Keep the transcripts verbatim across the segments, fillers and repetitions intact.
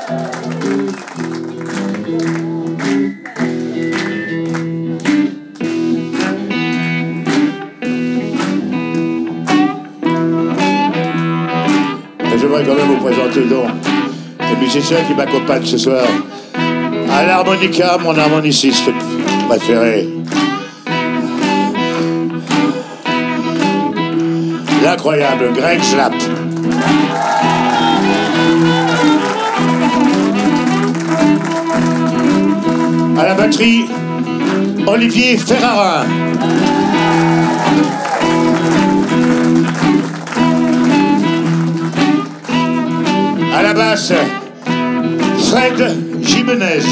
J'aimerais quand même vous présenter donc les musiciens qui m'accompagnent ce soir. À l'harmonica, mon harmoniciste préféré. L'incroyable Greg Schlapp. À la batterie, Olivier Ferrarin. À la basse, Fred Jimenez.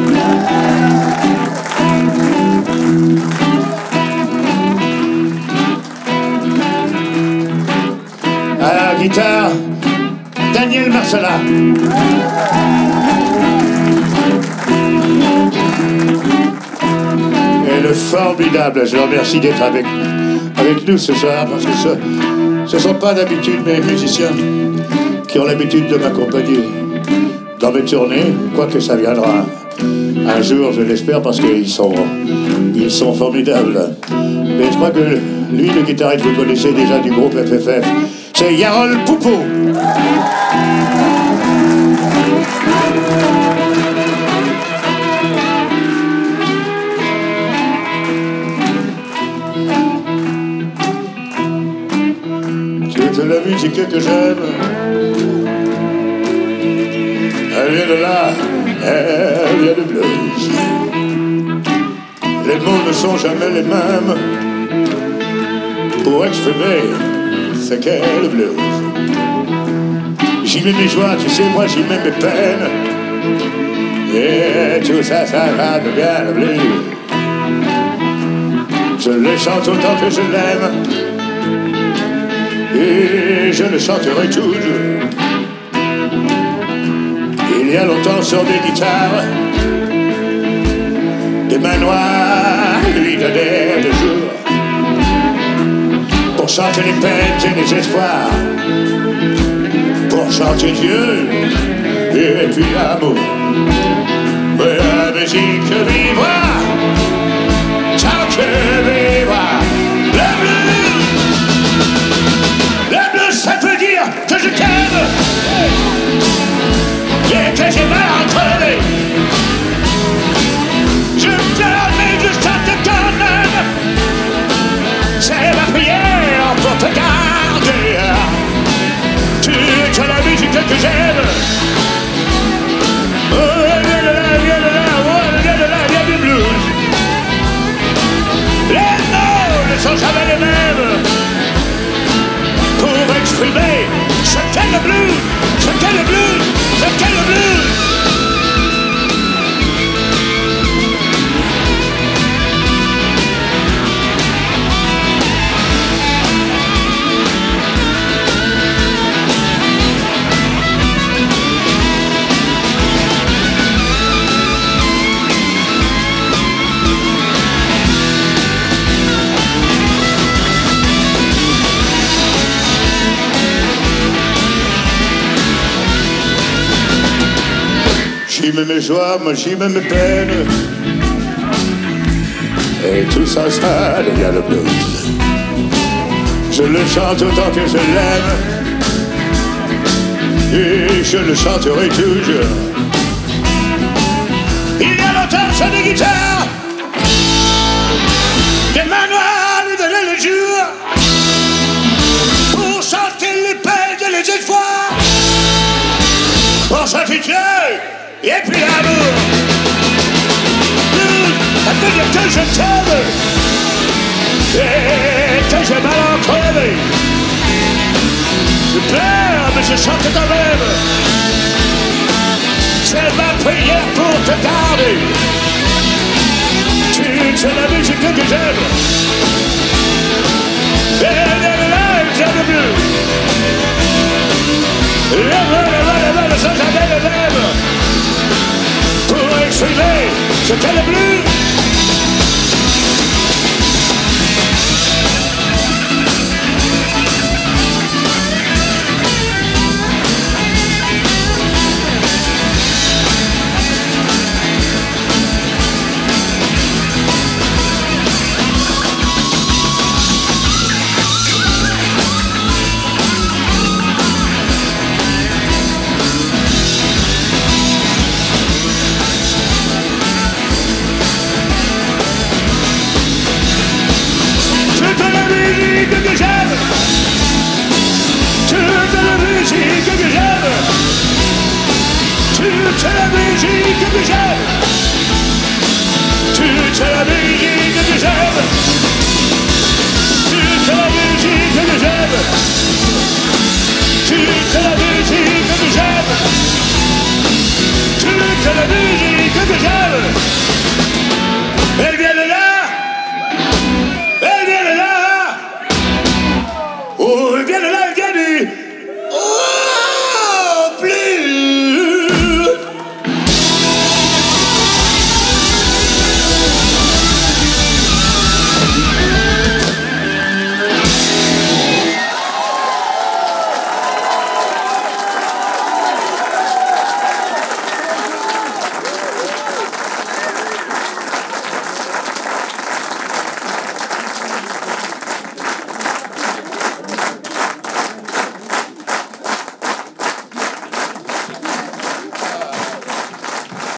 À la guitare, Daniel Marcella. Et le formidable, je le remercie d'être avec, avec nous ce soir, parce que ce ne sont pas d'habitude mes musiciens qui ont l'habitude de m'accompagner dans mes tournées, quoique ça viendra un jour, je l'espère, parce qu'ils sont, ils sont formidables. Mais je crois que lui, le guitariste, vous connaissez déjà du groupe F F F, c'est Yarol Poupeau. Toute la musique que j'aime, elle vient de là, elle vient de blues. Les mots ne sont jamais les mêmes pour exprimer ce qu'est le blues. J'y mets mes joies, tu sais, moi j'y mets mes peines. Et tout ça, ça va de bien le blues. Je le chante autant que je l'aime, et je le chanterai toujours. Il y a longtemps sur des guitares, des mains noires lui donnaient le jour pour chanter les peines et les espoirs, pour chanter Dieu et puis l'amour. Mais la musique vivra tant que vivra le blues. Le blues, ça veut dire que je t'aime et que j'ai mal à crever. Je pleure mais je chante quand même. C'est ma prière pour te garder. Tu es la musique que j'aime. Oh, viens de là, viens de là, oh, viens de là, viens du blues. Les mots ne sont jamais les mêmes pour exprimer ce qu'est le blues, ce qu'est le blues, ce qu'est le blues. J'y mets mes joies, moi j'y mets mes peines, et tout ça, ça devient le blues. Je le chante autant que je l'aime, et je le chanterai toujours. Il y a longtemps sur des guitares, des mains noires lui donnaient le jour pour chanter les peines et les espoirs, pour chanter Dieu et puis l'amour. Ça veut dire que je t'aime et que j'ai mal à crever. Je pleure mais je chante quand même. C'est ma prière pour te garder. Tu es la musique que j'aime. Et là, il vient de bleu. Et là, là, là, là, ça jamais le même pour exprimer ce qu'est le blues. toute la musique que j'aime, toute la musique